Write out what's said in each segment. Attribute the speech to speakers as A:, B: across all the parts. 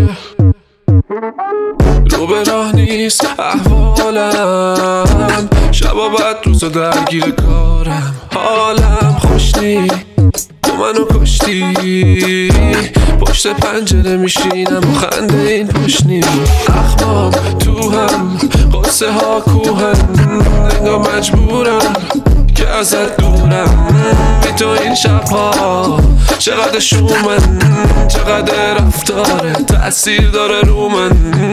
A: رو به راه نیست احوالم، شبا بعد روزا درگیر کارم، حالم خوش نی تو منو کشتی، پشت پنجره میشینم و خنده این پشنی، اخمام تو هم قصه ها کوهن، انگار مجبورم که ازت دورم، بی تو این شبها چقدر شومن، چقدر رفتاره تأثیر داره رو من.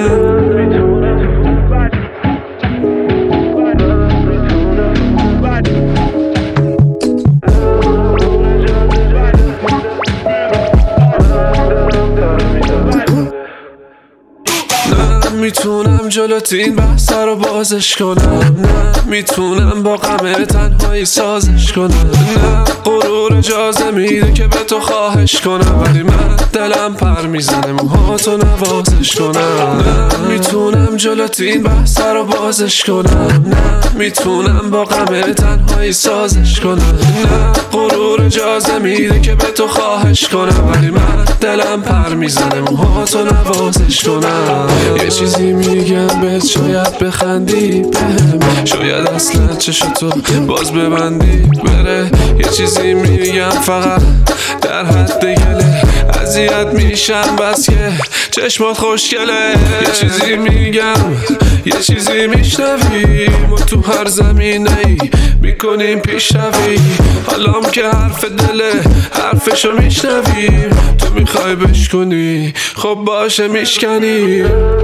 A: میتونم جلوت این بحث رو بازش کنم، نه میتونم با غم تنهایی سازش کنم، نه غرور اجازه میده که به تو خواهش کنم، ولی من دلم پر میزنه موهاتو نوازش کنم، نه میتونم جلوت این بحث رو بازش کنم، نه میتونم با غم تنهایی سازش کنم، نه غرور اجازه میده که به تو خواهش کنم، ولی من دلم پر میزنه موهاتو نوازش کنم. یه چیزی میگم بهت شاید بخندی بهم، شاید اصلا چشتو باز ببندی بره، یه چیزی میگم فقط در حد گله، اذیت میشم بس که چشمات خوشگله، یه چیزی میگم یه چیزی میشنوی، ما تو هر زمینه ای میکنیم پیشروی، حالام که حرف دله حرفشو میشنویم، تو میخوای بشکنی خب باشه میشکنی.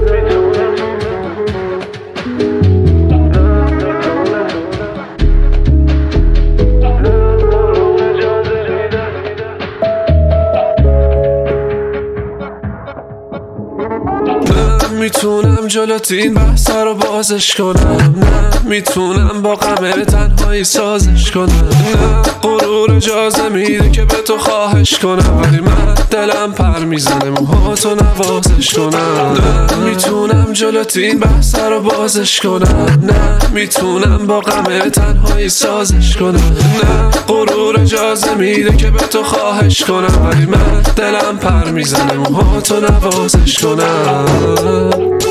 A: میتونم جلوت این بحث رو بازش کنم، نه میتونم با غم تنهایی سازش کنم، نه غرور اجازه میده که به تو خواهش کنم، ولی من دلم پر میزنه موهاتو نوازش کنم، نه میتونم جلوت این بحث رو بازش کنم، نه میتونم با غم تنهایی سازش کنم، نه غرور اجازه میده که به تو خواهش کنم، ولی من دلم پر میزنه موهاتو نوازش کنم.